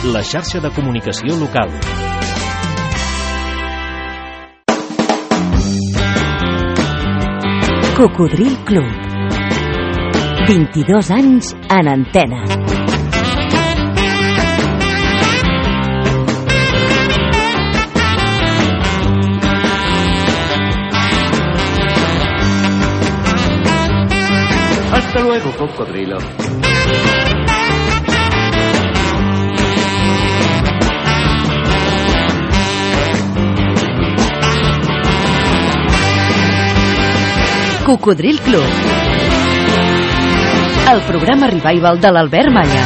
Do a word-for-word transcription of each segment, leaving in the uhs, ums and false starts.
la xarxa de comunicació local. Cocodril Club. vint-i-dos anys en antena. Hasta luego, cocodrilo. Cocodril Club. El programa revival de l'Albert Malla.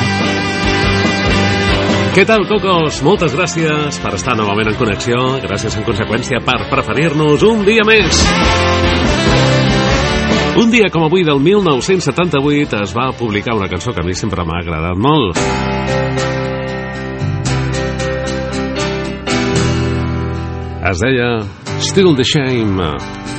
Què tal, cocos? Moltes gràcies per estar novament en connexió. Gràcies, en conseqüència, per preferir-nos un dia més. Un dia com avui del mil nou-cents setanta-vuit es va publicar una cançó que a mi sempre m'ha agradat molt. Es deia Still the Shame.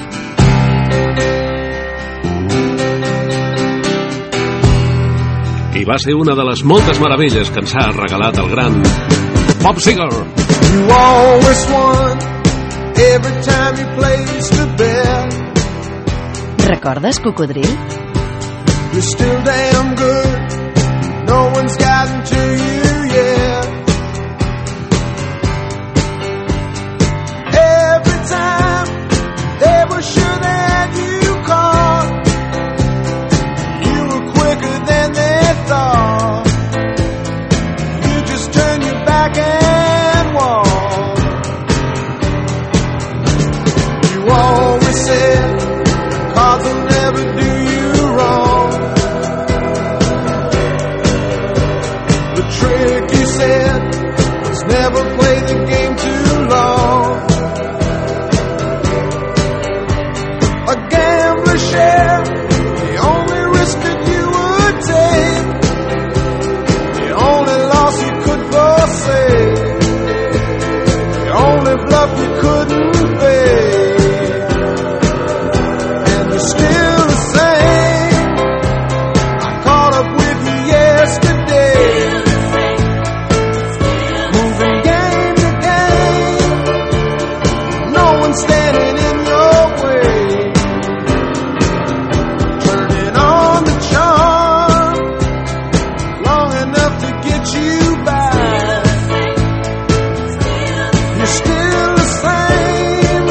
I va ser una de les moltes meravelles que ens ha regalat el gran Bob Seger. You always won every time you placed a bet. Recordes, Cocodril? You're still damn good. No one's gotten to you yet. Every time they were sure that you caught, you were quicker than they thought. You just turn your back and walk. You always said cards will never do you wrong. The trick, you said, was never play the game too long. A gambler's share, the only risk that you would take, the only loss you could forsake, the only bluff you couldn't pay. Still the same. I caught up with you yesterday. Moving game to game. No one standing in your way. Turning on the charm long enough to get you back. You're still the same.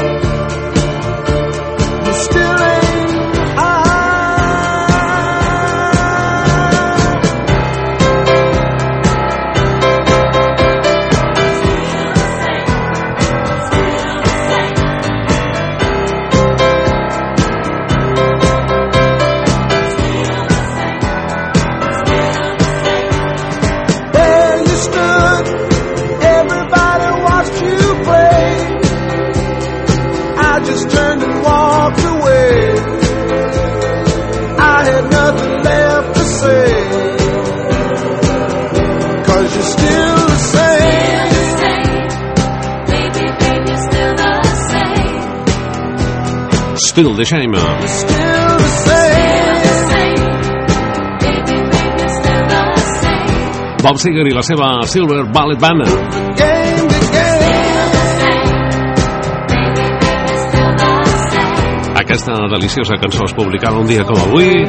You still ain't. Still the Shame. Bob Seger i la seva Silver Ballet Band. Aquesta deliciosa cançó es publicava un dia com avui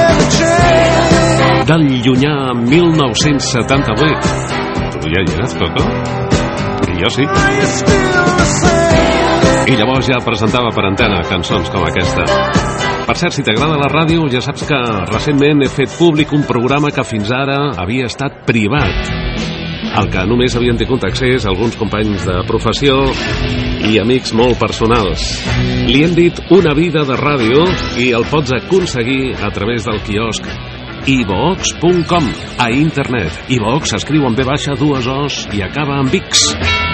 del llunyà mil nou-cents setanta-vuit. Tu ja hi eres, Coco? I jo sí. I llavors ja presentava per antena cançons com aquesta. Per cert, si t'agrada la ràdio, ja saps que recentment he fet públic un programa que fins ara havia estat privat, al que només havien tingut accés alguns companys de professió i amics molt personals. Li hem dit Una vida de ràdio i el pots aconseguir a través del quiosc i vox punt com a internet. iVox s'escriu amb B baixa, dues O's i acaba amb X.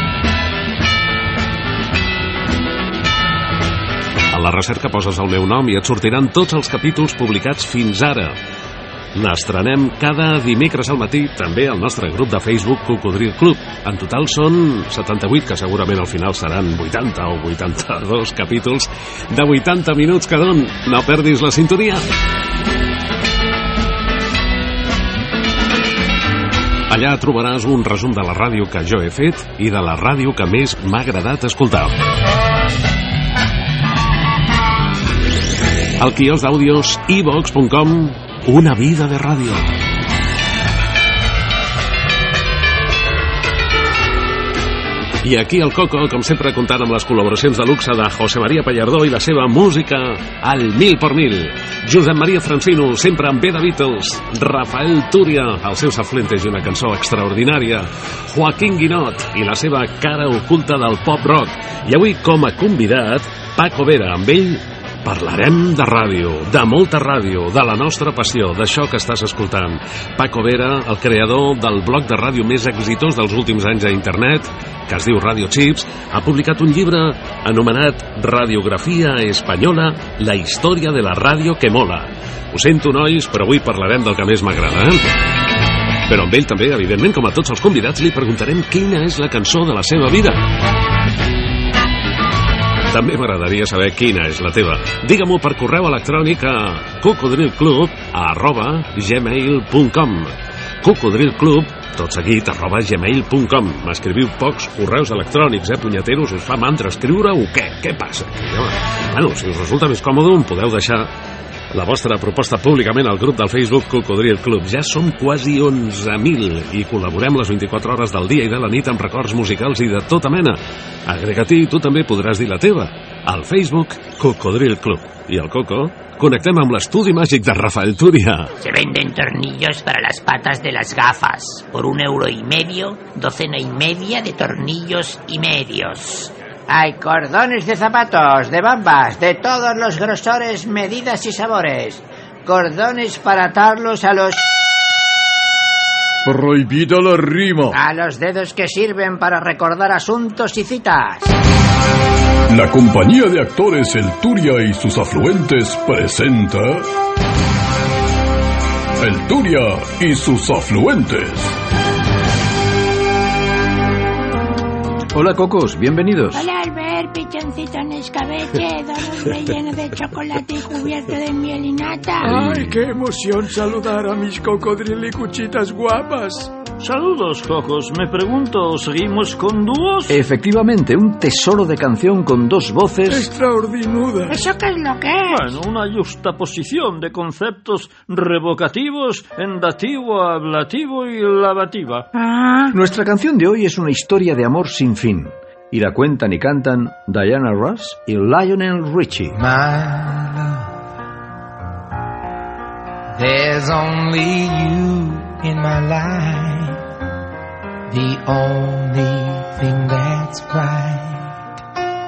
A la recerca poses el meu nom i et sortiran tots els capítols publicats fins ara. N'estrenem cada dimecres al matí, també al nostre grup de Facebook Cocodril Club. En total són setanta-vuit, que segurament al final seran vuitanta o vuitanta-dos capítols de vuitanta minuts cada un. No perdis la sintonia. Allà trobaràs un resum de la ràdio que jo he fet i de la ràdio que més m'ha agradat escoltar. Al quiosc d'àudios i vox punt com, una vida de ràdio. I aquí el Coco, com sempre, comptant amb les col·laboracions de luxe de José María Pallardó i la seva música al mil por mil. Josep María Francino, sempre amb B de Beatles. Rafael Túria, els seus afluentes i una cançó extraordinària. Joaquín Guinot i la seva cara oculta del pop-rock. I avui, com a convidat, Paco Vera. Amb ell parlarem de ràdio, de molta ràdio, de la nostra passió, d'això que estàs escoltant. Paco Vera, el creador del blog de ràdio més exitós dels últims anys a internet, que es diu Radio Chips, ha publicat un llibre anomenat Radiografia Espanyola, la història de la ràdio que mola. Ho sento, nois, però avui parlarem del que més m'agrada, eh? Però amb ell també, evidentment, com a tots els convidats, li preguntarem quina és la cançó de la seva vida. També m'agradaria saber quina és la teva. Digue-m'ho per correu electrònic a cocodrilclub arroba gmail punt com. Cocodrilclub, tot seguit, arroba gmail punt com. M'escriviu pocs correus electrònics, eh, punyeteros? Us fa mandra escriure o què? Què passa? Bueno, si us resulta més còmode, em podeu deixar la vostra proposta públicament al grup del Facebook Cocodril Club. Ja som quasi onze mil i col·laborem les vint-i-quatre hores del dia i de la nit amb records musicals i de tota mena. Agrega-t'hi i tu també podràs dir la teva. Al Facebook Cocodril Club. I el Coco, connectem amb l'estudi màgic de Rafael Túria. Se venden tornillos para las patas de las gafas. Por un euro y medio, docena y media de tornillos y medios. Hay cordones de zapatos, de bambas, de todos los grosores, medidas y sabores. Cordones para atarlos a los... Prohibida la rima. A los dedos que sirven para recordar asuntos y citas. La compañía de actores El Túria y sus afluentes presenta... El Túria y sus afluentes. Hola, Cocos, bienvenidos. Hola, Albert, pichoncito en escabeche, donos relleno de chocolate y cubierto de miel y nata. ¡Ay, qué emoción saludar a mis cocodrilicuchitas guapas! Saludos, Cocos. Me pregunto, ¿seguimos con dúos? Efectivamente, un tesoro de canción con dos voces... ¡Extraordinuda! ¿Eso qué es lo que es? Bueno, una justaposición de conceptos revocativos en dativo, ablativo y lavativa. Ah. Nuestra canción de hoy es una historia de amor sin fin. Y la cuentan y cantan Diana Ross y Lionel Richie. My love, there's only you in my life, the only thing that's right.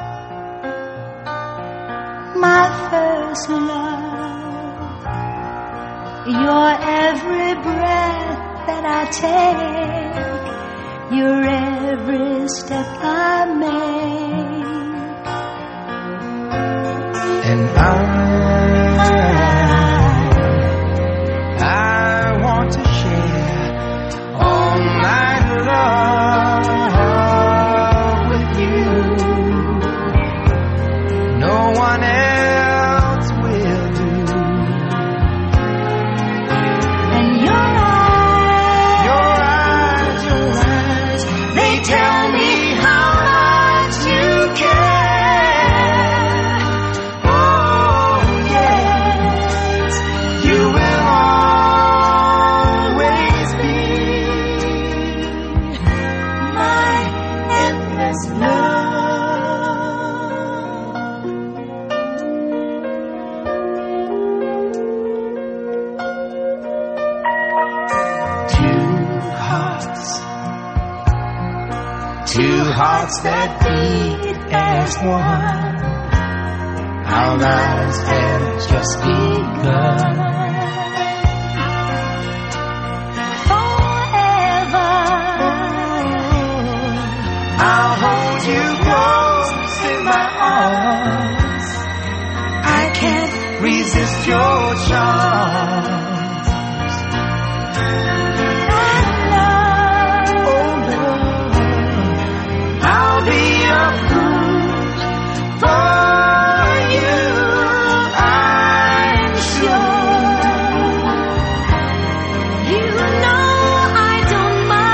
My first love, your every breath that I take, your every step I make. And I, I want to share all my love with you. No one else will do. And your eyes, your eyes, your eyes, they tell me how much you care. Oh yes, you will always be my endless love. Two hearts, two hearts that beat as one. Our lives have just begun. forever. I'll hold you close in my arms. I can't resist your charms. Oh love, I'll be a fool for you, I'm sure. You know I don't mind.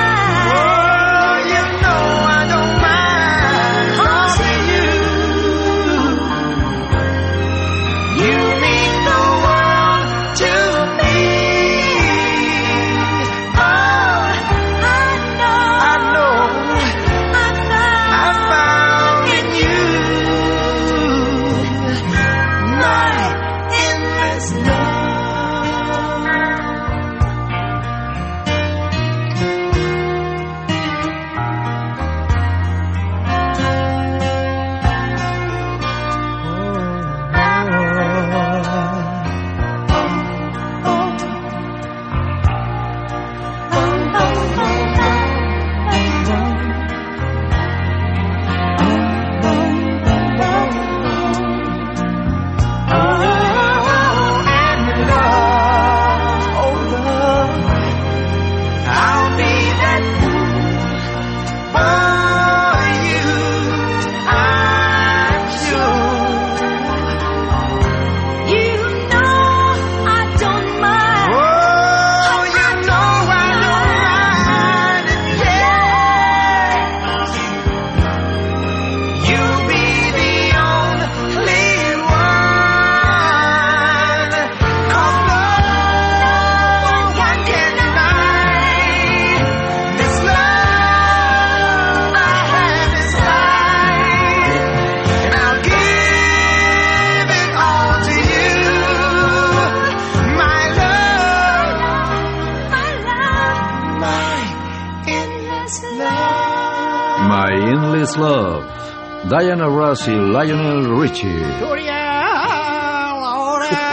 My Endless Love, Diana Ross i Lionel Richie. Túria, l'hora!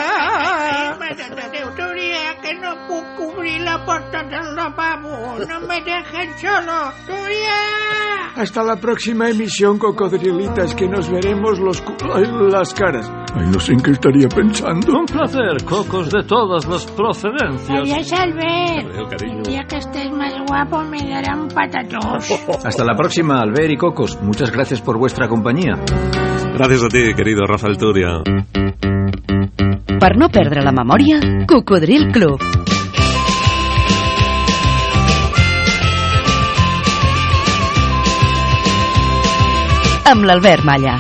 Túria, que no puc obrir la porta del lavabo. No me dejen solo. Túria! Hasta la próxima emisión, cocodrilitas, que nos veremos los cu- las caras. Ay, no sé en qué estaría pensando. Un placer, cocos de todas las procedencias. Adiós, Albert. El día que estés más guapo me darán patatos. Hasta la próxima, Albert y Cocos. Muchas gracias por vuestra compañía. Gracias a ti, querido Rafael Turia. Per no perdre la memòria, Cocodril Club. Amb l'Albert Malla.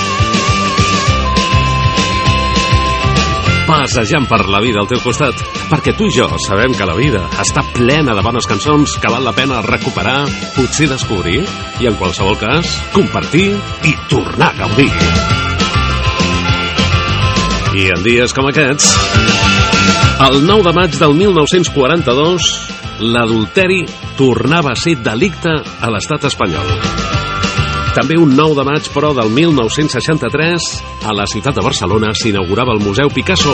Passejant per la vida al teu costat, perquè tu i jo sabem que la vida està plena de bones cançons que val la pena recuperar, potser descobrir i, en qualsevol cas, compartir i tornar a gaudir. I en dies com aquests, el nou de maig del mil nou-cents quaranta-dos, l'adulteri tornava a ser delicte a l'estat espanyol. També un nou de maig, però, del mil nou-cents seixanta-tres, a la ciutat de Barcelona s'inaugurava el Museu Picasso.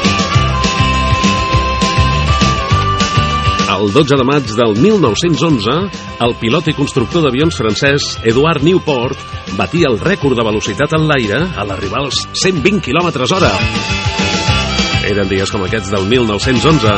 El dotze de maig del mil nou-cents onze, el pilot i constructor d'avions francès Edouard Newport batia el rècord de velocitat en l'aire a l'arribar als cent vint quilòmetres hora. Eren dies com aquests del mil nou-cents onze.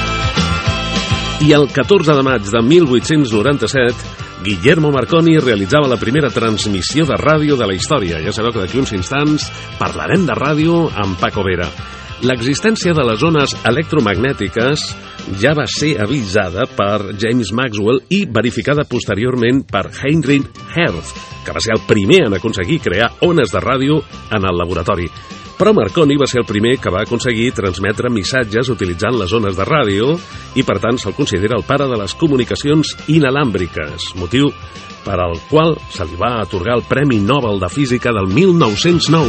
I el catorze de maig de mil vuit-cents noranta-set, Guillermo Marconi realitzava la primera transmissió de ràdio de la història. Ja sabeu que d'aquí uns instants parlarem de ràdio amb Paco Vera. L'existència de les ones electromagnètiques ja va ser avisada per James Maxwell i verificada posteriorment per Heinrich Hertz, que va ser el primer en aconseguir crear ones de ràdio en el laboratori. Però Marconi va ser el primer que va aconseguir transmetre missatges utilitzant les ones de ràdio i, per tant, se'l considera el pare de les comunicacions inalàmbriques, motiu per al qual se li va atorgar el Premi Nobel de Física del mil nou-cents nou.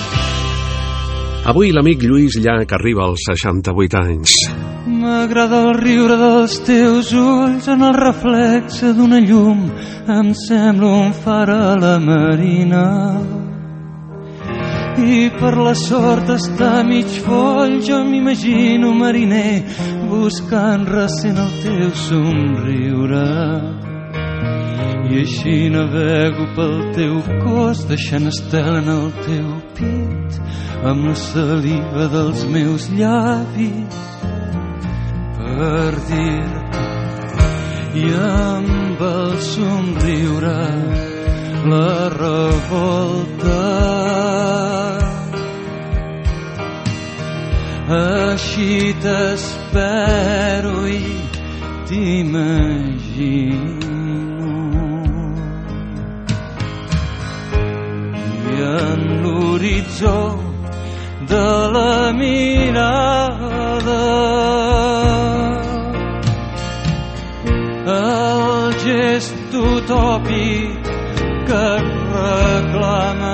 Avui l'amic Lluís Llach arriba als seixanta-vuit anys. M'agrada el riure dels teus ulls en el reflexe d'una llum. Em sembla un far a la marina. I per la sort està mig foll, jo m'imagino mariner buscant recent el teu somriure. I així navego pel teu cos, deixant estel en el teu pit, amb la saliva dels meus llavis per dir-te. I amb el somriure la revolta. Així t'espero i t'imagino. I en l'horitzó de la mirada el gest utòpic que reclama.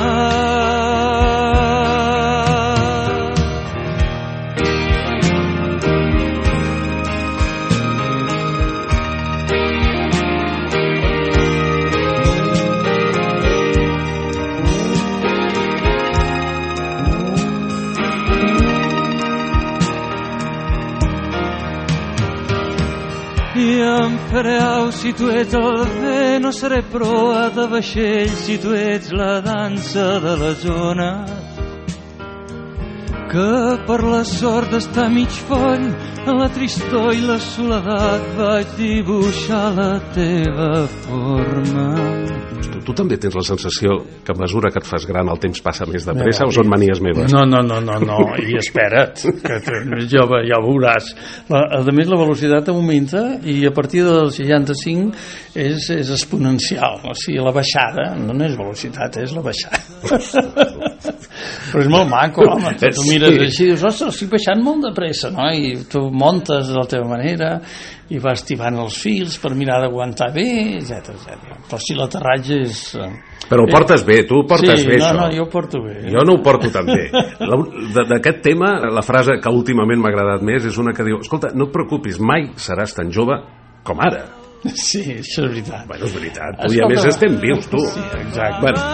Em faré au si tu ets el vent, no seré proa de vaixell si tu ets la dansa de les ones. Que per la sort d'estar mig foll, en la tristor i la soledat vaig dibuixar la teva forma. Tu, tu també tens la sensació que a mesura que et fas gran el temps passa més de pressa, o són manies meves? No, no, no, no, no. I espera't, que més jove ja ho veuràs. La, a més, la velocitat augmenta i a partir del seixanta-cinc és, és exponencial. O sigui, la baixada no és velocitat, és la baixada. Però és molt maco, home. Tu, tu mires així i dius, ostres, estic baixant molt de pressa, no? I tu montes de la teva manera i vas tibant els fils per mirar d'aguantar bé, etcètera, etcètera. Però si l'aterratge és... Però ho portes bé, tu ho portes sí, bé, no, això. No, jo ho porto bé. Jo no ho porto tan bé. D'aquest tema, la frase que últimament m'ha agradat més és una que diu, escolta, no et preocupis, mai seràs tan jove com ara. Sí, això és veritat. Bueno, és veritat. Tu i a més estem vius, tu. Sí, exacte. Bueno.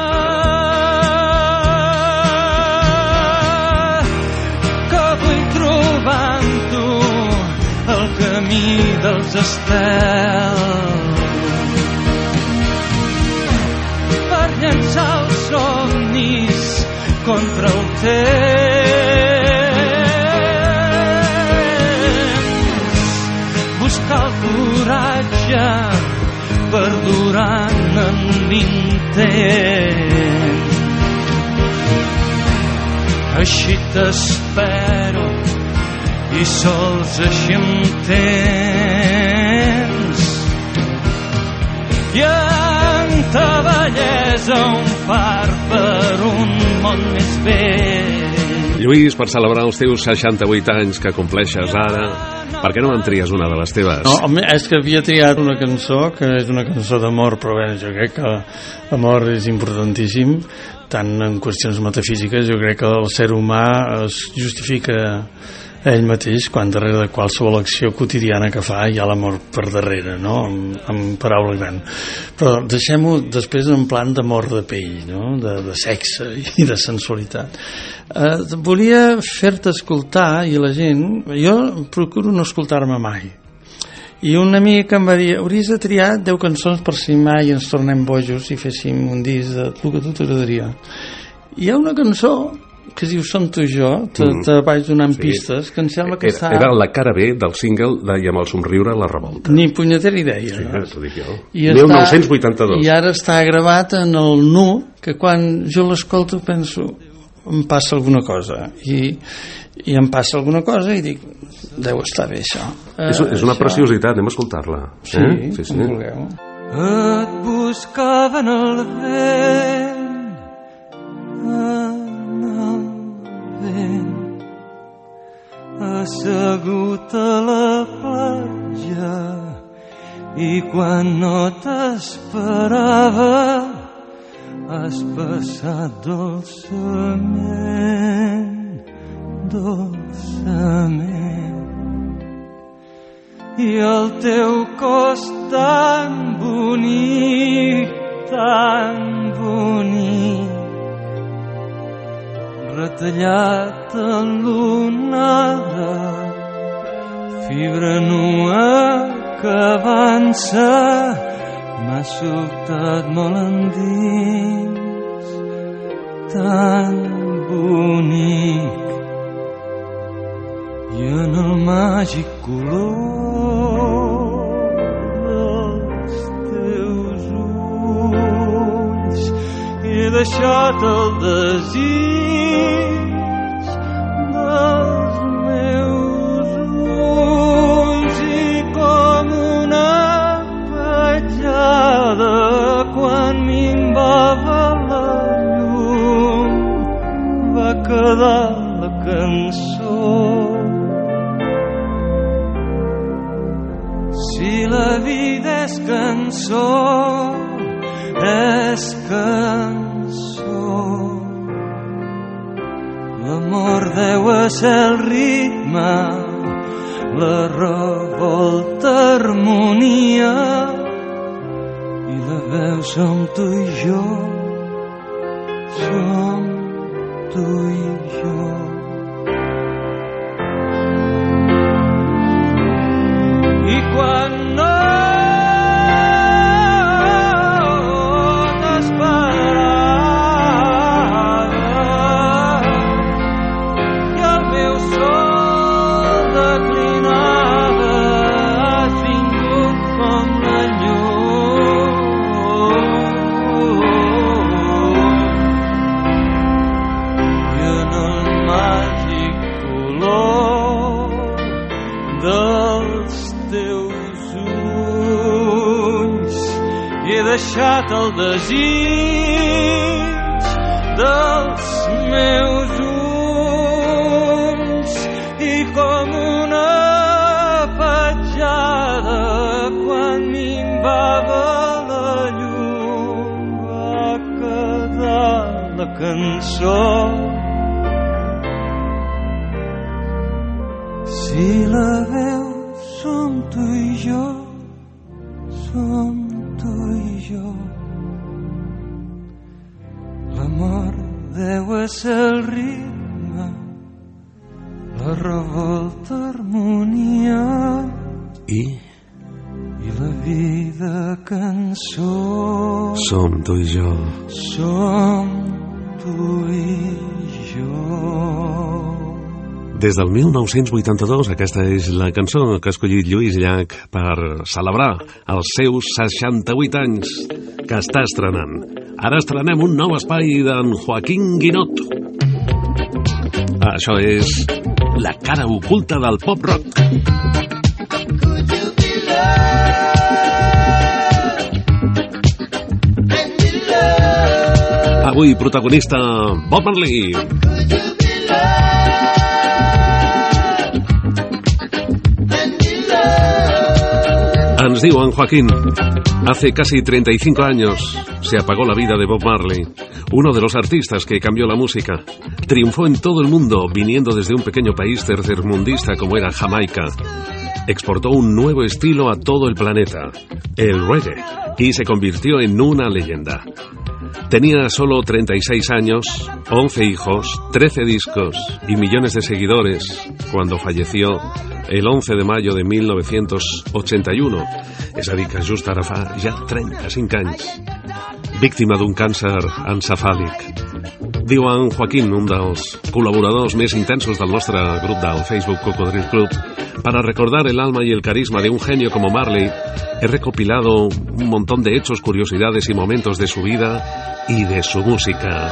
Que vull trobar amb tu el camí dels estels per llançar els somnis contra el temps, buscar el coratge perdurant en l'intent. Així t'espero i sols així em tens, i en ta bellesa un far per un món més vell. Lluís, per celebrar els teus seixanta-vuit anys que compleixes ara, per què no me'n tries una de les teves? No, és que havia triat una cançó que és una cançó d'amor, però bé, jo crec que l'amor és importantíssim, tant en qüestions metafísiques. Jo crec que el ser humà es justifica ell mateix quan darrere de qualsevol acció quotidiana que fa hi ha l'amor per darrere, no? En, en paraula gran. Però deixem-ho després en plan d'amor de pell, no? De, de sexe i de sensualitat. Eh, volia fer-te escoltar, i la gent, jo procuro no escoltar-me mai, i un amic em va dir: hauries de triar deu cançons per si mai ens tornem bojos i féssim un disc de el que tu t'agradaria. Hi ha una cançó que es diu Som tu i jo, te, te vaig donant sí. pistes, que em sembla que era, està... Era la cara B del single de I amb el somriure la revolta. Ni punyetera idea. Sí, no? t'ho dic jo. I mil nou-cents vuitanta-dos. I ara està gravat en el nu, que quan jo l'escolto penso, em passa alguna cosa. I, i em passa alguna cosa i dic, deu estar bé això. És, és una això... preciositat, anem a escoltar-la. Sí, eh? sí, sí. com vulgueu. Et buscava en el vent, assegut a la platja, i quan no t'esperava has passat dolçament, dolçament, i el teu cos tan bonic, tan bonic, retallat en l'onada, fibra nua que avança, m'ha sobtat molt endins, tan bonic, i en el màgic color dels teus ulls he deixat el desig dels meus ulls, i com una petjada quan minvava la llum va quedar la cançó. Si la vida és cançó, és cançó. L'amor deu ser el ritme, la revolta harmonia, i la veu som tu i jo, som tu i jo. I quan no deixat el desig dels meus ulls, i com una petjada quan minvava la llum va quedar la cançó. Si la veu som tu i jo, som tu i jo. L'amor deu ésser el ritme, la revolta harmonia i i la vida cançó. Som tu i jo. Som tu i jo. Des del mil nou-cents vuitanta-dos, aquesta és la cançó que ha escollit Lluís Llach per celebrar els seus seixanta-vuit anys que està estrenant. Ara estrenem un nou espai d'en Joaquín Guinot. Això és la cara oculta del pop-rock. Avui protagonista Bob Marley. Ens diu en Joaquín: hace casi treinta y cinco años se apagó la vida de Bob Marley, uno de los artistas que cambió la música. Triunfó en todo el mundo viniendo desde un pequeño país tercermundista como era Jamaica. Exportó un nuevo estilo a todo el planeta, el reggae, y se convirtió en una leyenda. Tenía solo treinta y seis años, once hijos, trece discos y millones de seguidores cuando falleció el once de mayo de mil novecientos ochenta-u-un. És a dir, que just ara fa ja trenta-cinc anys. Víctima d'un càncer encefàlic. Diu en Joaquín, un dels colaboradors més intensos del nostre grup del Facebook Cocodril Club: para recordar el alma y el carisma de un genio como Marley, he recopilado un montón de hechos, curiosidades y momentos de su vida y de su música.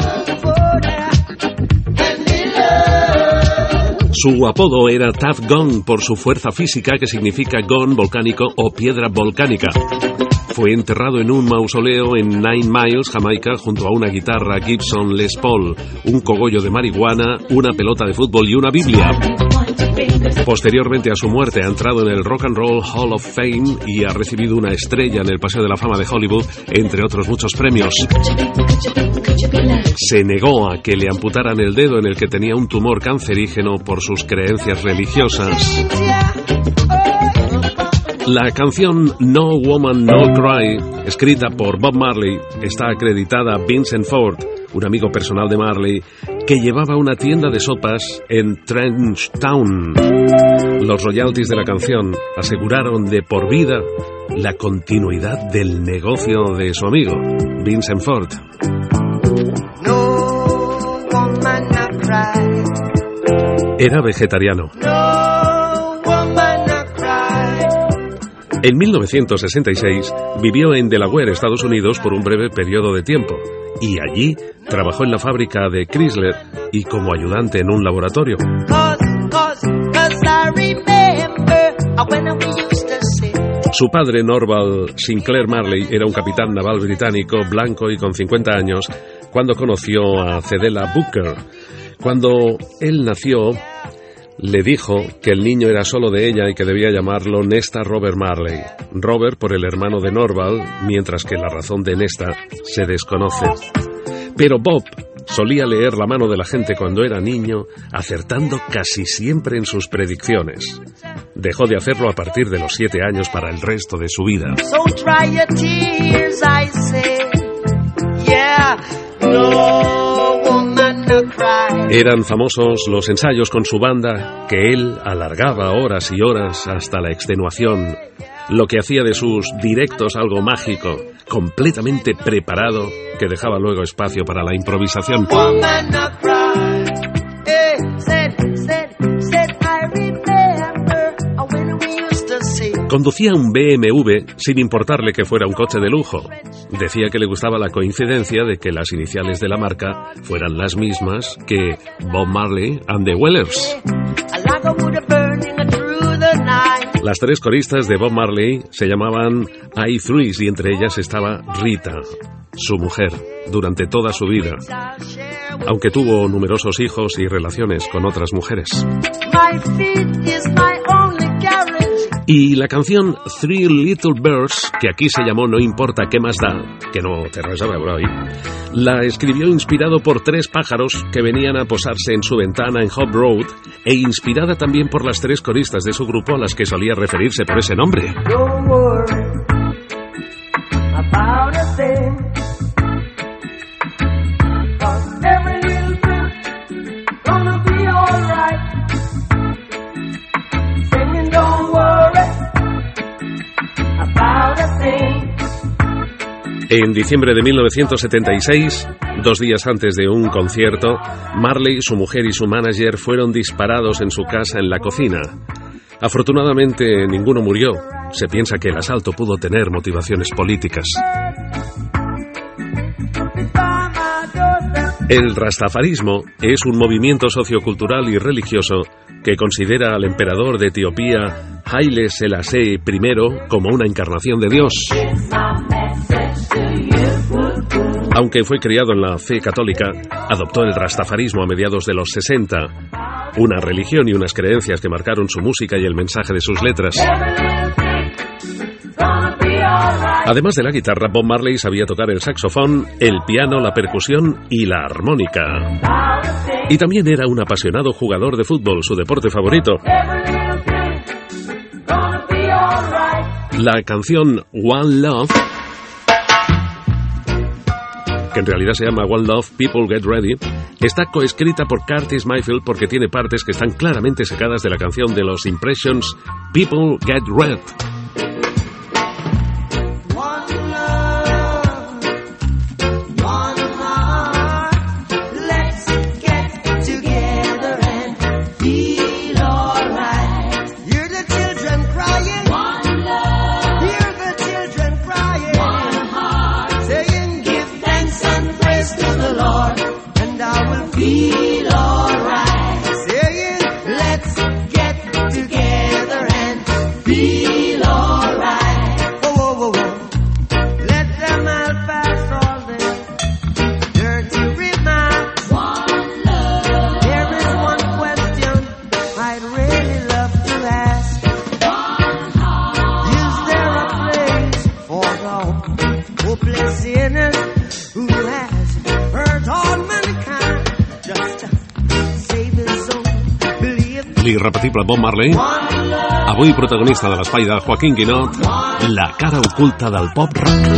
Su apodo era Tuff Gong por su fuerza física, que significa gong volcánico o piedra volcánica. Fue enterrado en un mausoleo en Nine Miles, Jamaica, junto a una guitarra Gibson Les Paul, un cogollo de marihuana, una pelota de fútbol y una Biblia. Posteriormente a su muerte ha entrado en el Rock and Roll Hall of Fame y ha recibido una estrella en el Paseo de la Fama de Hollywood, entre otros muchos premios. Se negó a que le amputaran el dedo en el que tenía un tumor cancerígeno por sus creencias religiosas. La canción No Woman No Cry, escrita por Bob Marley, está acreditada a Vincent Ford, un amigo personal de Marley, que llevaba una tienda de sopas en Trench Town. Los royalties de la canción aseguraron de por vida la continuidad del negocio de su amigo, Vincent Ford. No woman no cry. Era vegetariano. No woman no cry. En mil novecientos sesenta y seis vivió en Delaware, Estados Unidos, por un breve periodo de tiempo, y allí trabajó en la fábrica de Chrysler y como ayudante en un laboratorio. Su padre, Norval Sinclair Marley, era un capitán naval británico blanco y con cincuenta años cuando conoció a Cedella Booker. Cuando él nació, le dijo que el niño era solo de ella y que debía llamarlo Nesta Robert Marley. Robert por el hermano de Norval, mientras que la razón de Nesta se desconoce. Pero Bob solía leer la mano de la gente cuando era niño, acertando casi siempre en sus predicciones. Dejó de hacerlo a partir de los siete años para el resto de su vida. So dry your tears, I say. Yeah, no woman no cry. Eran famosos los ensayos con su banda, que él alargaba horas y horas hasta la extenuación, lo que hacía de sus directos algo mágico, completamente preparado, que dejaba luego espacio para la improvisación. Woman no cry. Hey, said, said, said, I remember when we used to see. Conducía un B M W sin importarle que fuera un coche de lujo. Decía que le gustaba la coincidencia de que las iniciales de la marca fueran las mismas que Bob Marley and the Wailers. Las tres coristas de Bob Marley se llamaban I Threes y entre ellas estaba Rita, su mujer, durante toda su vida, aunque tuvo numerosos hijos y relaciones con otras mujeres. Y la canción Three Little Birds, que aquí se llamó No importa qué más da, que no te res a veure, oi? La escribió inspirado por tres pájaros que venían a posarse en su ventana en Hop Road e inspirada también por las tres coristas de su grupo a las que solía referirse por ese nombre. about a thing. 'Cause every little thing gonna be alright. Singing, don't worry about a thing. En diciembre de mil novecientos setenta y seis, dos días antes de un concierto, Marley, su mujer y su manager fueron disparados en su casa en la cocina. Afortunadamente, ninguno murió. Se piensa que el asalto pudo tener motivaciones políticas. El rastafarismo es un movimiento sociocultural y religioso que considera al emperador de Etiopía, Haile Selassie I, como una encarnación de Dios. Aunque fue criado en la fe católica, adoptó el rastafarismo a mediados de los sesenta, una religión y unas creencias que marcaron su música y el mensaje de sus letras. Además de la guitarra, Bob Marley sabía tocar el saxofón, el piano, la percusión y la armónica. Y también era un apasionado jugador de fútbol, su deporte favorito. La canción One Love, que en realidad se llama One Love, People Get Ready, está coescrita por Curtis Mayfield porque tiene partes que están claramente sacadas de la canción de los Impressions, People Get Red. Feel alright, saying let's get together and feel alright. Oh, oh, oh, oh. Let them all pass all this dirty remarks. One love. There is one question I'd really love to ask. One heart. Is there a place for the hopeless sinners who has hurt all mankind? L'irrepetible Bob Marley, avui protagonista de l'espai de Joaquín Guinot, la cara oculta del pop rock.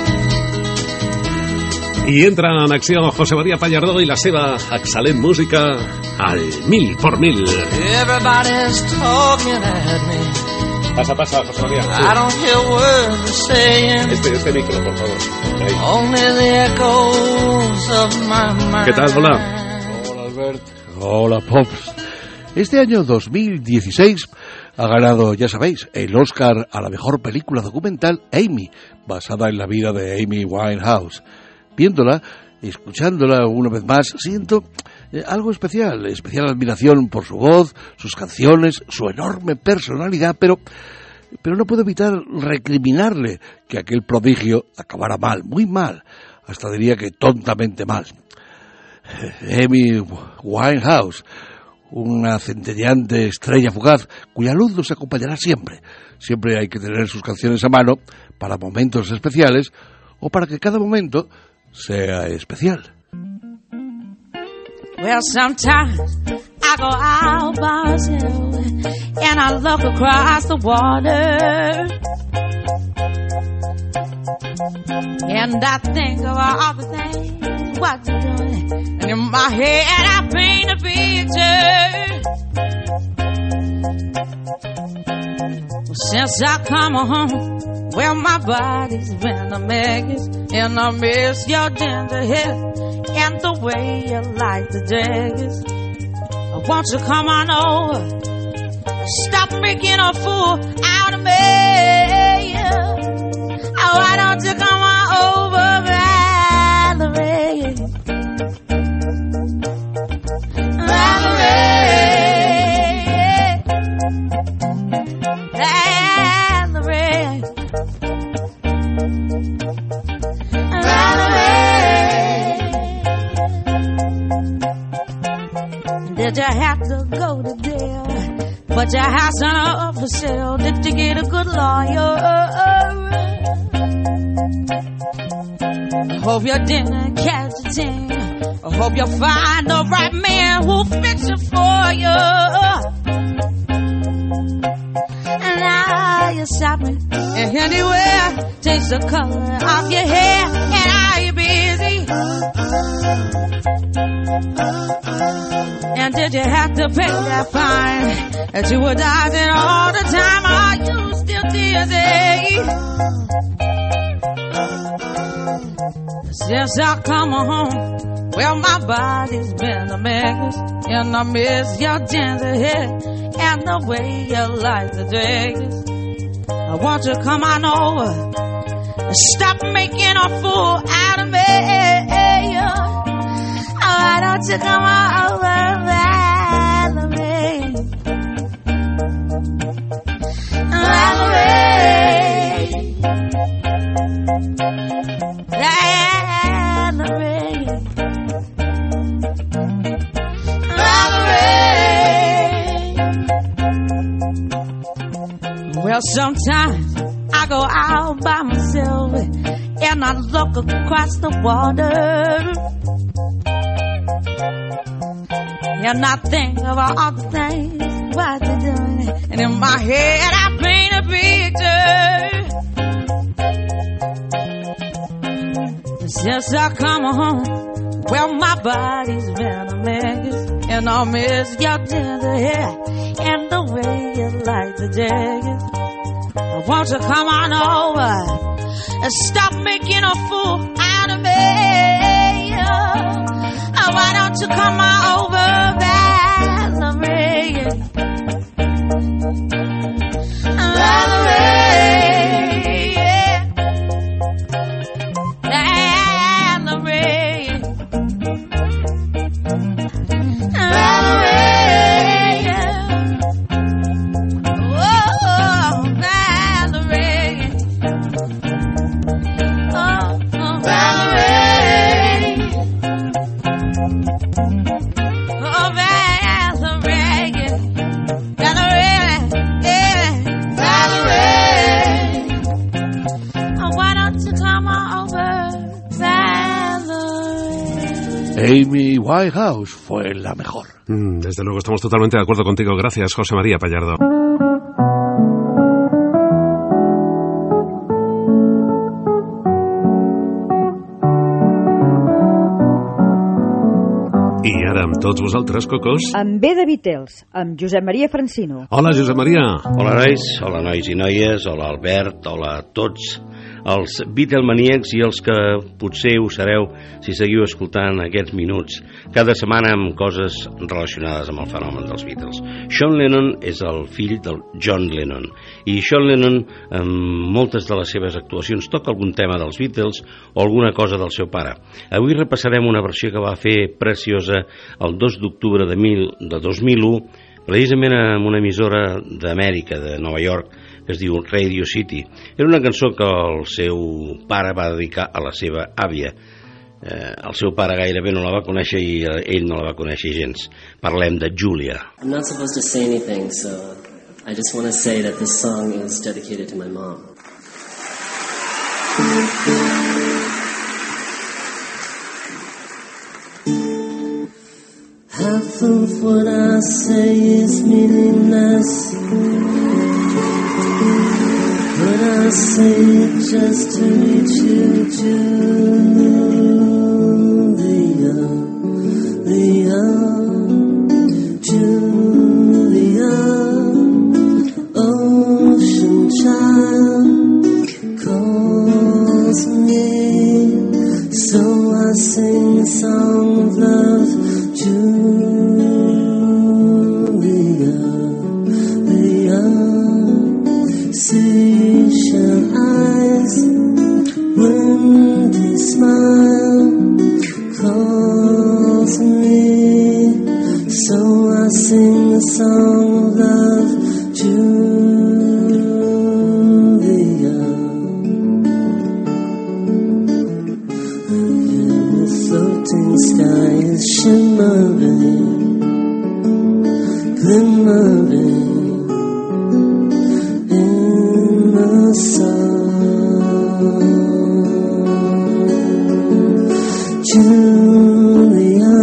I entra en acció José María Pallardó i la seva excel·lent música al mil por mil. Everybody's talking at me. Pasa, pasa, José María. I don't hear words they're saying. Este, este micro, por favor. Ahí. Only the echoes of my mind. ¿Qué tal? Hola. Hola, Albert. Hola, Pops. Este año dos mil dieciséis ha ganado, ya sabéis, el Oscar a la mejor película documental Amy, basada en la vida de Amy Winehouse. Viéndola, escuchándola una vez más, siento eh, algo especial, especial admiración por su voz, sus canciones, su enorme personalidad, pero, pero no puedo evitar recriminarle que aquel prodigio acabara mal, muy mal, hasta diría que tontamente mal. Amy Winehouse, una centelleante estrella fugaz cuya luz nos acompañará siempre. Siempre hay que tener sus canciones a mano para momentos especiales o para que cada momento sea especial. Well, sometimes I go out by myself and I look across the water and I think of all the things what you're doing, and in my head I paint a picture. Since I come home, well, my body's been a mess, and I miss your ginger hair and the way you like the daggers. Won't you come on over? Stop making a fool out of me. Oh, why don't you come on over, Valerie? Valerie. Valerie. Valerie. Did you have to go to jail? But your house on up for sale. Did you get a good lawyer? I hope you didn't catch a thing. I hope you find the right man who'll fix it for you. And now you're shopping anywhere. Change the color of your hair, and are you busy? And did you have to pay that fine that you were dodging all the time? Are you still dizzy? Since I come home, well, my body's been a mess, and I miss your ginger hair and the way you like the dress. I want you to come on over and stop making a fool out of me. Why don't you come on over, Valerie? Valerie, Valerie, Valerie. Well, sometimes I go out by myself and I look across the water. And I think of all the things what you're doing, and in my head I paint a picture. Since I come home, well, my body's been a mess, and I miss your ginger hair and the way you like the jacket. I want you to come on over and stop making a fool out of me. Oh, why don't you come on over, Valerie? Valerie, yeah. Valerie, Valerie, yeah. Oh, Valerie, oh, oh, Valerie. Amy Winehouse fue la mejor. Mm, desde luego estamos totalmente de acuerdo contigo. Gracias, José María Pallardo. I ara amb tots vosaltres, cocos. Amb B de Beatles, amb Josep Maria Francino. Hola, Josep Maria. Hola, nois. Hola, nois i noies. Hola, Albert. Hola a tots els Beatlemaníacs i els que potser ho sereu si seguiu escoltant aquests minuts cada setmana amb coses relacionades amb el fenomen dels Beatles. Sean Lennon és el fill del John Lennon i Sean Lennon en moltes de les seves actuacions toca algun tema dels Beatles o alguna cosa del seu pare. Avui repassarem una versió que va fer preciosa el dos d'octubre de, mil, de dos mil u precisament en una emissora d'Amèrica, de Nova York, que es diu Radio City. Era una cançó que el seu pare va dedicar a la seva àvia. Eh, el seu pare gairebé no la va conèixer i ell no la va conèixer gens. Parlem de Julia. I'm not supposed to say anything, so I just want to say that this song is dedicated to my mom. Half of what I say is meaningless, but I say it just to reach you, Julia, Julia, Julia, ocean child calls me, so I sing a song of love, Julia, Julia. Seashell eyes, windy smile calls me, so I sing the song of love, Julia. And the floating sky is shimmering, glimmering Julia,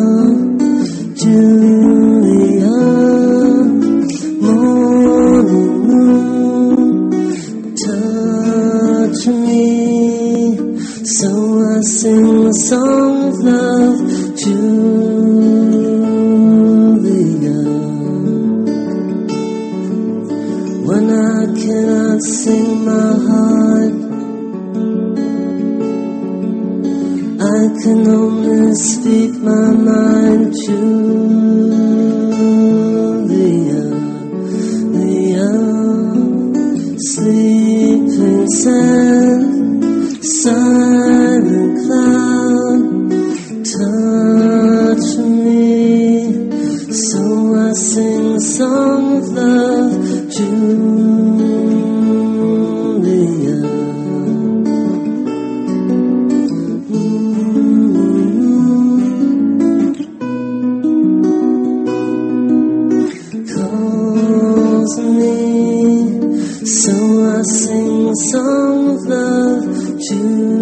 Julia, morning moon, time. So I sing the song of love to the young. When I cannot sing my heart, I can only speak my mind to the young, the young, sleeping sand, silent cloud, touch me. So I sing a song of love to the young. So I sing a song of love to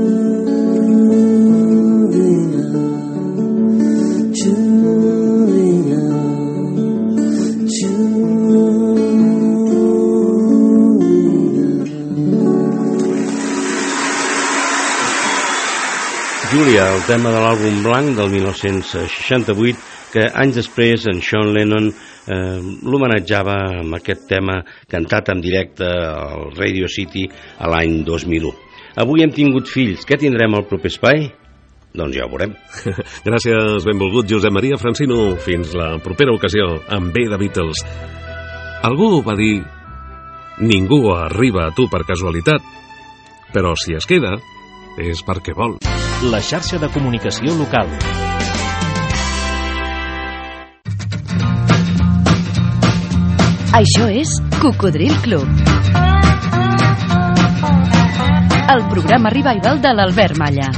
the young, to the young, to the young. Julia, el tema de l'àlbum blanc del mil nou-cents seixanta-vuit, que anys després en Sean Lennon eh, l'homenatjava amb aquest tema cantat en directe al Radio City a l'any dos mil u. Avui hem tingut fills. Què tindrem al proper espai? Doncs ja ho veurem. Gràcies, benvolgut Josep Maria Francino. Fins la propera ocasió amb B de Beatles. Algú va dir: ningú arriba a tu per casualitat, però si es queda és perquè vol. La xarxa de comunicació local. Això és Cocodril Club, el programa revival de l'Albert Malla.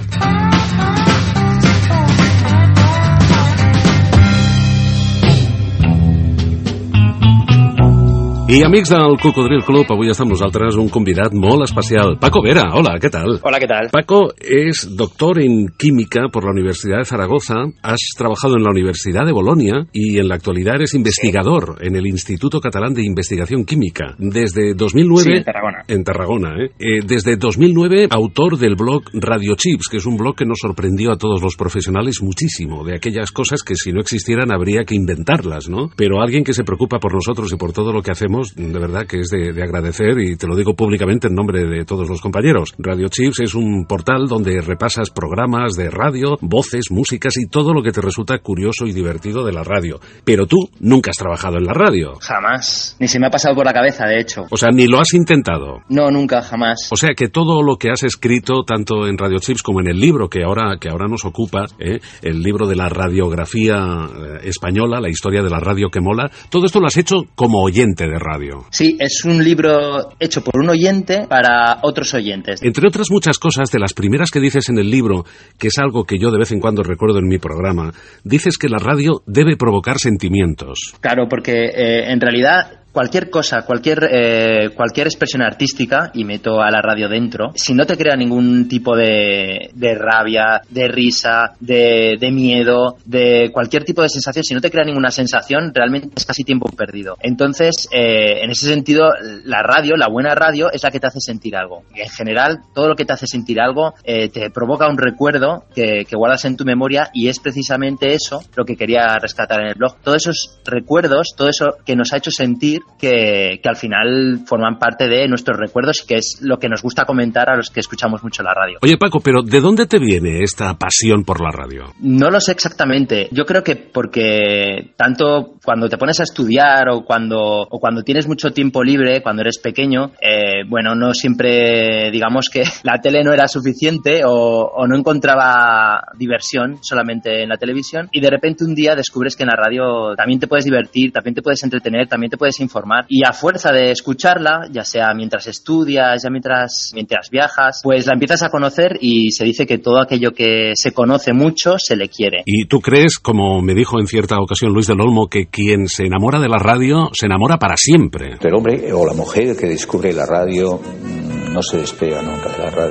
I amics del Cocodril Club, avui està amb nosaltres un convidat molt especial, Paco Vera. Hola, ¿qué tal? Hola, ¿qué tal? Paco es doctor en química por la Universidad de Zaragoza, has trabajado en la Universidad de Bolonia y en la actualidad eres investigador sí. en el Instituto Catalán de Investigación Química. Desde dos mil nueve... Sí, en Tarragona. En Tarragona, ¿eh? eh desde dos mil nueve, autor del blog Radio Chips, que es un blog que nos sorprendió a todos los profesionales muchísimo, de aquellas cosas que si no existieran habría que inventarlas, ¿no? Pero alguien que se preocupa por nosotros y por todo lo que hacemos, de verdad que es de, de agradecer, y te lo digo públicamente en nombre de todos los compañeros. Radio Chips es un portal donde repasas programas de radio, voces, músicas y todo lo que te resulta curioso y divertido de la radio. Pero tú nunca has trabajado en la radio. Jamás. Ni se me ha pasado por la cabeza, de hecho. O sea, ni lo has intentado. No, nunca, jamás. O sea que todo lo que has escrito, tanto en Radio Chips como en el libro que ahora, que ahora nos ocupa, ¿eh? el libro de la radiografía eh, española, la historia de la radio que mola, todo esto lo has hecho como oyente de radio. Sí, es un libro hecho por un oyente para otros oyentes. Entre otras muchas cosas, de las primeras que dices en el libro, que es algo que yo de vez en cuando recuerdo en mi programa, dices que la radio debe provocar sentimientos. Claro, porque eh, en realidad cualquier cosa, cualquier eh, cualquier expresión artística, y meto a la radio dentro, si no te crea ningún tipo de, de rabia, de risa, de, de miedo, de cualquier tipo de sensación, si no te crea ninguna sensación, realmente es casi tiempo perdido. Entonces, eh, en ese sentido, la radio, la buena radio, es la que te hace sentir algo. Y en general, todo lo que te hace sentir algo eh, te provoca un recuerdo que, que guardas en tu memoria, y es precisamente eso lo que quería rescatar en el blog. Todos esos recuerdos, todo eso que nos ha hecho sentir, Que, que al final forman parte de nuestros recuerdos, que es lo que nos gusta comentar a los que escuchamos mucho la radio. Oye, Paco, pero ¿de dónde te viene esta pasión por la radio? No lo sé exactamente. Yo creo que porque tanto cuando te pones a estudiar o cuando, o cuando tienes mucho tiempo libre, cuando eres pequeño, eh, bueno, no siempre, digamos que la tele no era suficiente o, o no encontraba diversión solamente en la televisión, y de repente un día descubres que en la radio también te puedes divertir, también te puedes entretener, también te puedes informar. Y a fuerza de escucharla, ya sea mientras estudias, ya mientras, mientras viajas, pues la empiezas a conocer, y se dice que todo aquello que se conoce mucho se le quiere. ¿Y tú crees, como me dijo en cierta ocasión Luis del Olmo, que quien se enamora de la radio se enamora para siempre? El hombre o la mujer que descubre la radio no se despega nunca de la radio.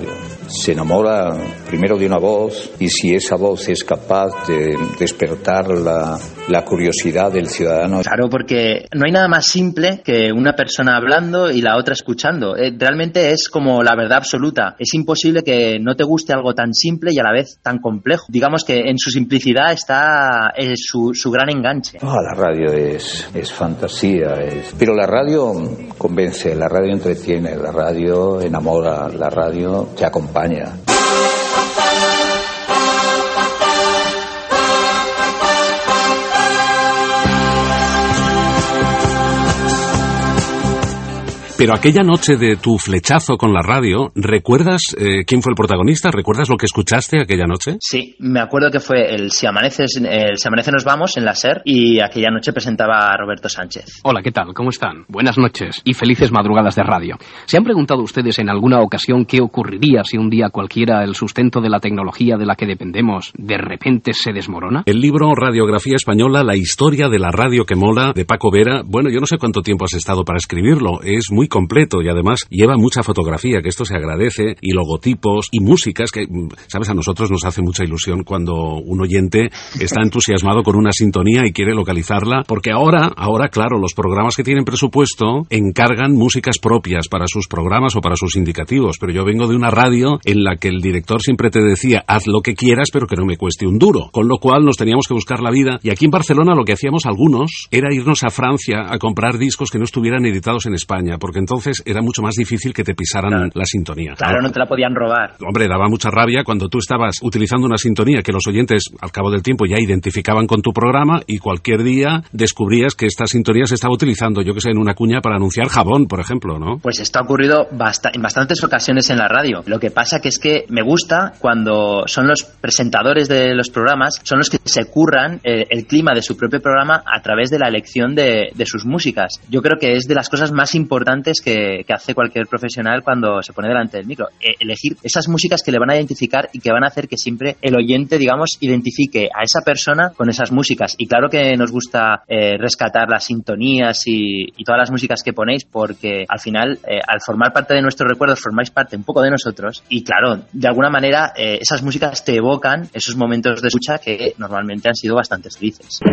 se enamora primero de una voz y si esa voz es capaz de despertar la, la curiosidad del ciudadano. Claro, porque no hay nada más simple que una persona hablando y la otra escuchando. Eh, realmente es como la verdad absoluta. Es imposible que no te guste algo tan simple y a la vez tan complejo. Digamos que en su simplicidad está eh, su, su gran enganche. Oh, la radio es, es fantasía, es... pero la radio convence, la radio entretiene, la radio enamora, la radio te acompaña. Pero aquella noche de tu flechazo con la radio, ¿recuerdas eh, quién fue el protagonista? ¿Recuerdas lo que escuchaste aquella noche? Sí, me acuerdo que fue el Si amanece, el Si amanece nos vamos en la SER y aquella noche presentaba a Roberto Sánchez. Hola, ¿qué tal? ¿Cómo están? Buenas noches y felices madrugadas de radio. ¿Se han preguntado ustedes en alguna ocasión qué ocurriría si un día cualquiera el sustento de la tecnología de la que dependemos de repente se desmorona? El libro Radiografía Española, la historia de la radio que mola, de Paco Vera, bueno, yo no sé cuánto tiempo has estado para escribirlo, es muy completo y además lleva mucha fotografía, que esto se agradece, y logotipos y músicas que, sabes, a nosotros nos hace mucha ilusión cuando un oyente está entusiasmado con una sintonía y quiere localizarla, porque ahora, ahora, claro, los programas que tienen presupuesto encargan músicas propias para sus programas o para sus indicativos, pero yo vengo de una radio en la que el director siempre te decía, haz lo que quieras, pero que no me cueste un duro, con lo cual nos teníamos que buscar la vida, y aquí en Barcelona lo que hacíamos algunos era irnos a Francia a comprar discos que no estuvieran editados en España, porque entonces era mucho más difícil que te pisaran claro. la sintonía. Claro, no te la podían robar. Hombre, daba mucha rabia cuando tú estabas utilizando una sintonía que los oyentes al cabo del tiempo ya identificaban con tu programa y cualquier día descubrías que esta sintonía se estaba utilizando, yo que sé, en una cuña para anunciar jabón, por ejemplo, ¿no? Pues esto ha ocurrido bast- en bastantes ocasiones en la radio. Lo que pasa que es que me gusta cuando son los presentadores de los programas, son los que se curran eh, el clima de su propio programa a través de la elección de, de sus músicas. Yo creo que es de las cosas más importantes que que hace cualquier profesional cuando se pone delante del micro. Eh, elegir esas músicas que le van a identificar y que van a hacer que siempre el oyente, digamos, identifique a esa persona con esas músicas. Y claro que nos gusta eh, rescatar las sintonías y, y todas las músicas que ponéis, porque al final, eh, al formar parte de nuestros recuerdos, formáis parte un poco de nosotros. Y claro, de alguna manera, eh, esas músicas te evocan esos momentos de escucha que normalmente han sido bastante felices.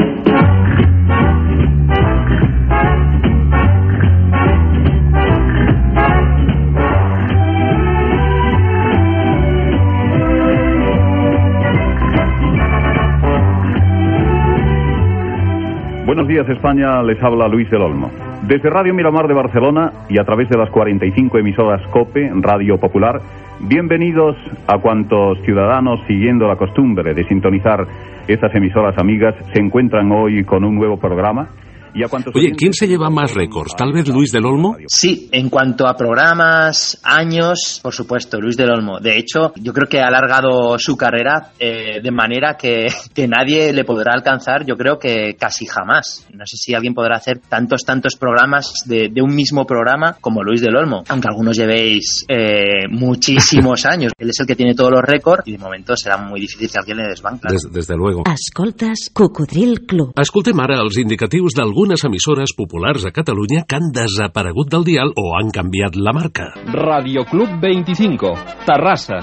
Buenos días, España, les habla Luis del Olmo. Desde Radio Miramar de Barcelona y a través de las cuarenta y cinco emisoras COPE, Radio Popular, bienvenidos a cuantos ciudadanos, siguiendo la costumbre de sintonizar estas emisoras amigas, se encuentran hoy con un nuevo programa. Oye, ¿quién se lleva más récords? ¿Tal vez Luis del Olmo? Sí, en cuanto a programas, años, por supuesto, Luis del Olmo. De hecho, yo creo que ha alargado su carrera eh, de manera que, que nadie le podrá alcanzar, yo creo que casi jamás. No sé si alguien podrá hacer tantos, tantos programas de, de un mismo programa como Luis del Olmo, aunque algunos llevéis eh, muchísimos años. Él es el que tiene todos los récords y de momento será muy difícil que alguien le desbanque. Des, desde luego. Escoltes Cocodril Club. Escoltem ara els indicatius d'algunes emissores populars a Catalunya que han desaparegut del dial o han canviat la marca. Radio Club veinticinco, Terrassa.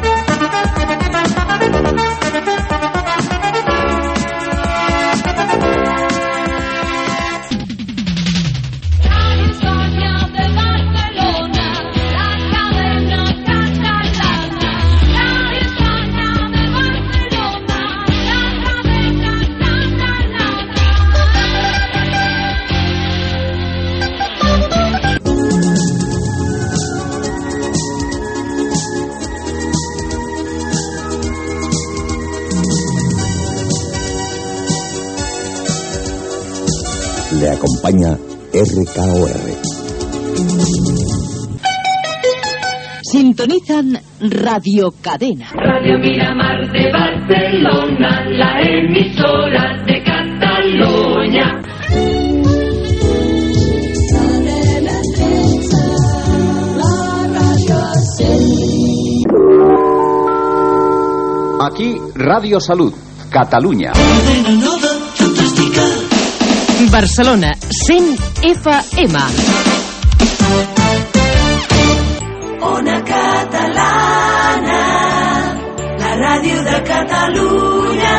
Le acompaña R K O R. Sintonizan Radio Cadena. Radio Miramar de Barcelona, la emisora de Cataluña. Aquí Radio Salud, Catalunya. Barcelona, cent F M. Ona Catalana. ràdio de Catalunya.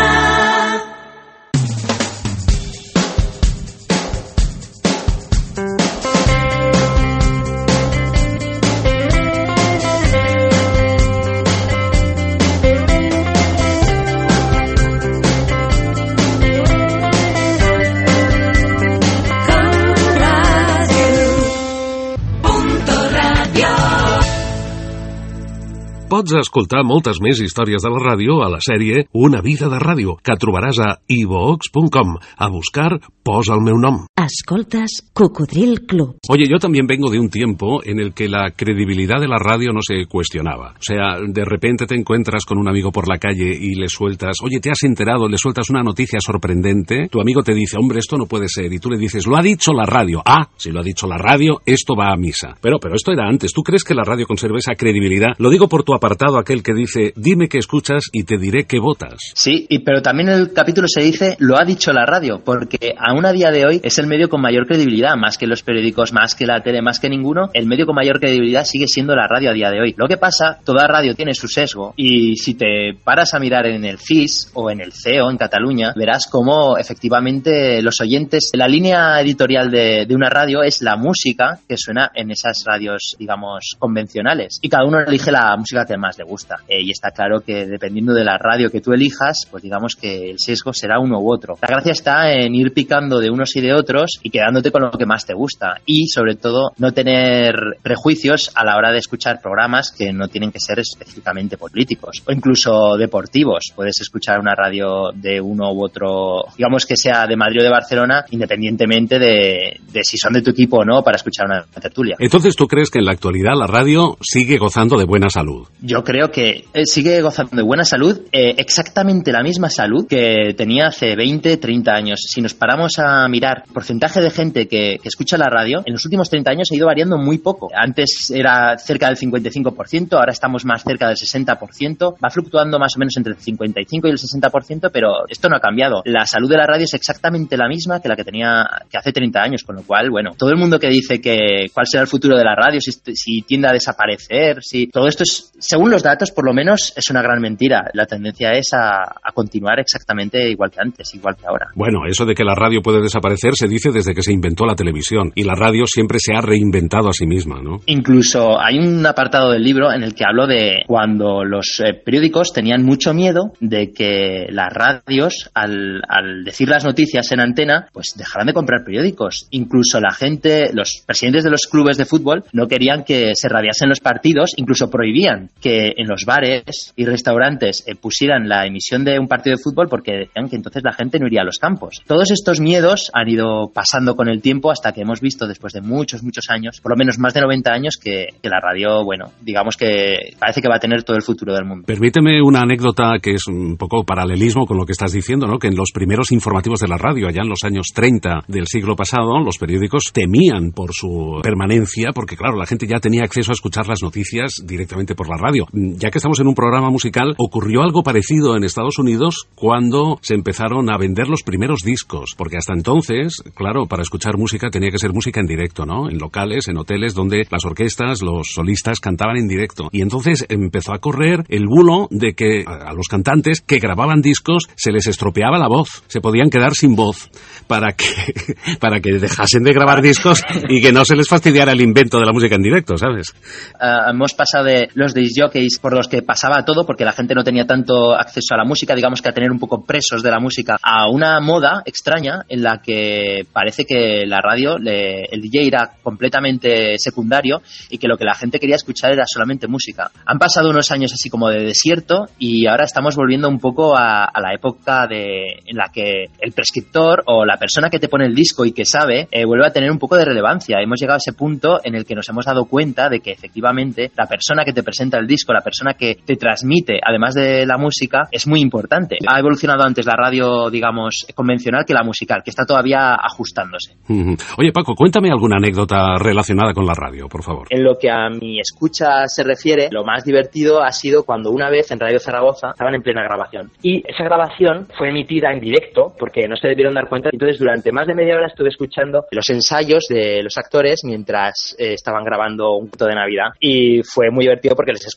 Pots escoltar moltes més històries de la ràdio a la sèrie Una vida de ràdio, que trobaràs a iVoox punt com. A buscar, posa el meu nom. Escoltes Cocodril Club. Oye, yo también vengo de un tiempo en el que la credibilidad de la radio no se cuestionaba. O sea, de repente te encuentras con un amigo por la calle y le sueltas, oye, ¿te has enterado? Le sueltas una noticia sorprendente. Tu amigo te dice, hombre, esto no puede ser. Y tú le dices, lo ha dicho la radio. Ah, si lo ha dicho la radio, esto va a misa. Pero, pero esto era antes. ¿Tú crees que la radio conserva esa credibilidad? Lo digo por tu apartado aquel que dice, dime qué escuchas y te diré qué votas. Sí, y, pero también en el capítulo se dice, lo ha dicho la radio, porque aún a día de hoy es el medio con mayor credibilidad, más que los periódicos, más que la tele, más que ninguno. El medio con mayor credibilidad sigue siendo la radio a día de hoy. Lo que pasa, toda radio tiene su sesgo, y si te paras a mirar en el C I S o en el C E O en Cataluña, verás cómo efectivamente los oyentes, la línea editorial de, de una radio es la música que suena en esas radios, digamos, convencionales, y cada uno elige la música que más le gusta. Eh, y está claro que dependiendo de la radio que tú elijas, pues digamos que el sesgo será uno u otro. La gracia está en ir picando de unos y de otros y quedándote con lo que más te gusta, y sobre todo no tener prejuicios a la hora de escuchar programas que no tienen que ser específicamente políticos o incluso deportivos. Puedes escuchar una radio de uno u otro, digamos que sea de Madrid o de Barcelona, independientemente de, de si son de tu equipo o no, para escuchar una tertulia. Entonces, ¿tú crees que en la actualidad la radio sigue gozando de buena salud? Yo creo que eh, sigue gozando de buena salud, eh, exactamente la misma salud que tenía hace veinte, treinta años. Si nos paramos a mirar el porcentaje de gente que, que escucha la radio, en los últimos treinta años ha ido variando muy poco. Antes era cerca del cincuenta y cinco por ciento, ahora estamos más cerca del sesenta por ciento, va fluctuando más o menos entre el cincuenta y cinco y el sesenta por ciento, pero esto no ha cambiado. La salud de la radio es exactamente la misma que la que tenía que hace treinta años, con lo cual, bueno, todo el mundo que dice que cuál será el futuro de la radio, si, si tiende a desaparecer, si todo esto es, según los datos, por lo menos es una gran mentira. La tendencia es a, a continuar exactamente igual que antes, igual que ahora. Bueno, eso de que la radio puede desaparecer se dice desde que se inventó la televisión, y la radio siempre se ha reinventado a sí misma, ¿no? Incluso hay un apartado del libro en el que hablo de cuando los eh, periódicos tenían mucho miedo de que las radios, al, al decir las noticias en antena, pues dejaran de comprar periódicos. Incluso la gente, los presidentes de los clubes de fútbol no querían que se radiasen los partidos, incluso prohibían que en los bares y restaurantes eh, pusieran la emisión de un partido de fútbol, porque decían que entonces la gente no iría a los campos. Todos estos miedos han ido pasando con el tiempo hasta que hemos visto, después de muchos, muchos años, por lo menos más de noventa años, que, que la radio, bueno, digamos que parece que va a tener todo el futuro del mundo. Permíteme una anécdota que es un poco paralelismo con lo que estás diciendo, ¿no? Que en los primeros informativos de la radio, allá en los años treinta del siglo pasado, los periódicos temían por su permanencia, porque claro, la gente ya tenía acceso a escuchar las noticias directamente por la radio. Ya que estamos en un programa musical, ocurrió algo parecido en Estados Unidos cuando se empezaron a vender los primeros discos, porque hasta entonces, claro, para escuchar música tenía que ser música en directo, ¿no? En locales, en hoteles donde las orquestas, los solistas cantaban en directo. Y entonces empezó a correr el bulo de que a los cantantes que grababan discos se les estropeaba la voz, se podían quedar sin voz, para que para que dejasen de grabar discos y que no se les fastidiara el invento de la música en directo, ¿sabes? Uh, hemos pasado de los disc jockeys por los que pasaba todo, porque la gente no tenía tanto acceso a la música, digamos que a tener un poco presos de la música, a una moda extraña en la que parece que la radio, le, el D J era completamente secundario y que lo que la gente quería escuchar era solamente música. Han pasado unos años así como de desierto y ahora estamos volviendo un poco a, a la época de, en la que el prescriptor o la persona que te pone el disco y que sabe eh, vuelve a tener un poco de relevancia. Hemos llegado a ese punto en el que nos hemos dado cuenta de que efectivamente la persona que te presenta el disco, la persona que te transmite, además de la música, es muy importante. Ha evolucionado antes la radio, digamos, convencional que la musical, que está todavía ajustándose. Oye, Paco, cuéntame alguna anécdota relacionada con la radio, por favor. En lo que a mi escucha se refiere, lo más divertido ha sido cuando una vez en Radio Zaragoza estaban en plena grabación. Y esa grabación fue emitida en directo, porque no se debieron dar cuenta. Entonces, durante más de media hora estuve escuchando los ensayos de los actores mientras eh, estaban grabando un cuento de Navidad. Y fue muy divertido porque les escuché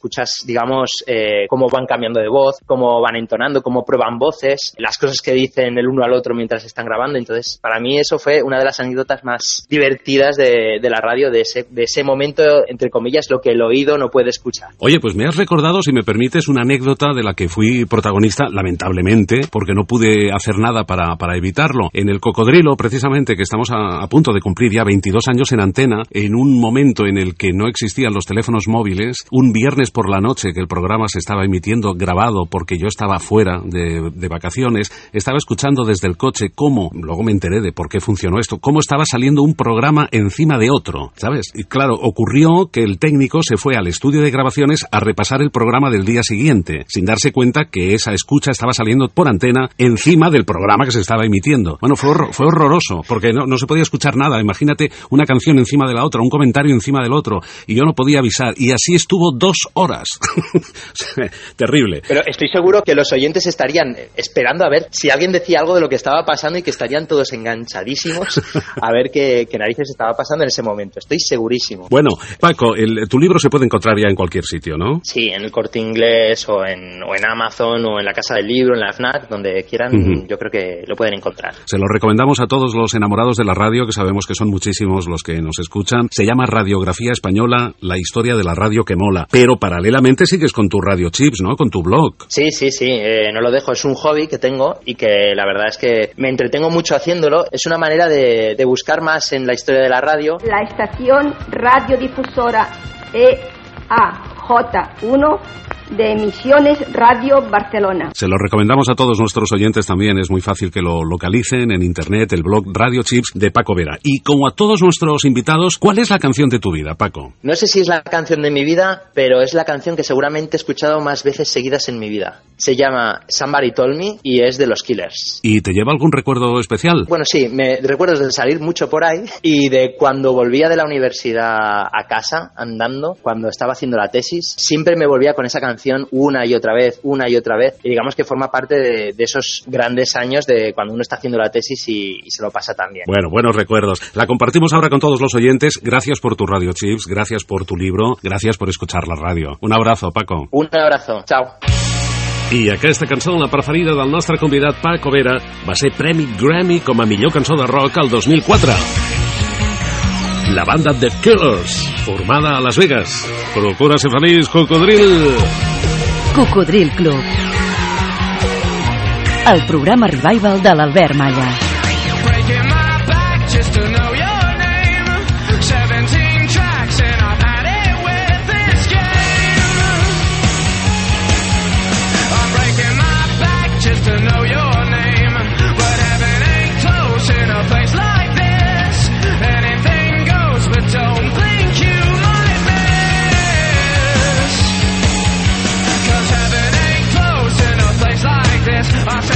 escuchas, digamos, eh, cómo van cambiando de voz, cómo van entonando, cómo prueban voces, las cosas que dicen el uno al otro mientras están grabando. Entonces, para mí eso fue una de las anécdotas más divertidas de, de la radio, de ese, de ese momento, entre comillas, lo que el oído no puede escuchar. Oye, pues me has recordado, si me permites, una anécdota de la que fui protagonista, lamentablemente, porque no pude hacer nada para, para evitarlo. En el Cocodrilo, precisamente, que estamos a, a punto de cumplir ya veintidós años en antena, en un momento en el que no existían los teléfonos móviles, un viernes por la noche que el programa se estaba emitiendo grabado porque yo estaba fuera de, de vacaciones, estaba escuchando desde el coche cómo, luego me enteré de por qué funcionó esto, cómo estaba saliendo un programa encima de otro, ¿sabes? Y claro, ocurrió que el técnico se fue al estudio de grabaciones a repasar el programa del día siguiente, sin darse cuenta que esa escucha estaba saliendo por antena encima del programa que se estaba emitiendo. Bueno, fue, horror, fue horroroso, porque no, no se podía escuchar nada. Imagínate una canción encima de la otra, un comentario encima del otro, y yo no podía avisar, y así estuvo dos horas. Terrible. Pero estoy seguro que los oyentes estarían esperando a ver si alguien decía algo de lo que estaba pasando y que estarían todos enganchadísimos a ver qué, qué narices estaba pasando en ese momento. Estoy segurísimo. Bueno, Paco, el, tu libro se puede encontrar ya en cualquier sitio, ¿no? Sí, en el Corte Inglés o en, o en Amazon o en la Casa del Libro, en la FNAC, donde quieran, uh-huh. Yo creo que lo pueden encontrar. Se lo recomendamos a todos los enamorados de la radio, que sabemos que son muchísimos los que nos escuchan. Se llama Radiografía Española, la historia de la radio que mola. Pero paralelamente sigues con tu Radio Chips, ¿no? Con tu blog. Sí, sí, sí, eh, no lo dejo. Es un hobby que tengo y que la verdad es que me entretengo mucho haciéndolo. Es una manera de, de buscar más en la historia de la radio. La estación radiodifusora E A J uno de Emisiones Radio Barcelona. Se lo recomendamos a todos nuestros oyentes también, es muy fácil que lo localicen en internet, el blog Radio Chips de Paco Vera. Y como a todos nuestros invitados, ¿cuál es la canción de tu vida, Paco? No sé si es la canción de mi vida, pero es la canción que seguramente he escuchado más veces seguidas en mi vida. Se llama Somebody Told Me y es de los Killers. ¿Y te lleva algún recuerdo especial? Bueno, sí, me recuerdo de salir mucho por ahí y de cuando volvía de la universidad a casa andando, cuando estaba haciendo la tesis, siempre me volvía con esa canción una y otra vez, una y otra vez, y digamos que forma parte de, de esos grandes años de cuando uno está haciendo la tesis y, y se lo pasa tan bien. Bueno, buenos recuerdos. La compartimos ahora con todos los oyentes. Gracias por tu Radio Chips, gracias por tu libro, gracias por escuchar la radio. Un abrazo, Paco. Un abrazo, chao. I aquesta cançó, la preferida del nostre convidat Paco Vera, va ser Premi Grammy com a millor cançó de rock el dos mil quatre. La banda The Killers, formada a Las Vegas. Procura ser feliç, Cocodril. Cocodril Club. El programa revival de l'Albert Malla. I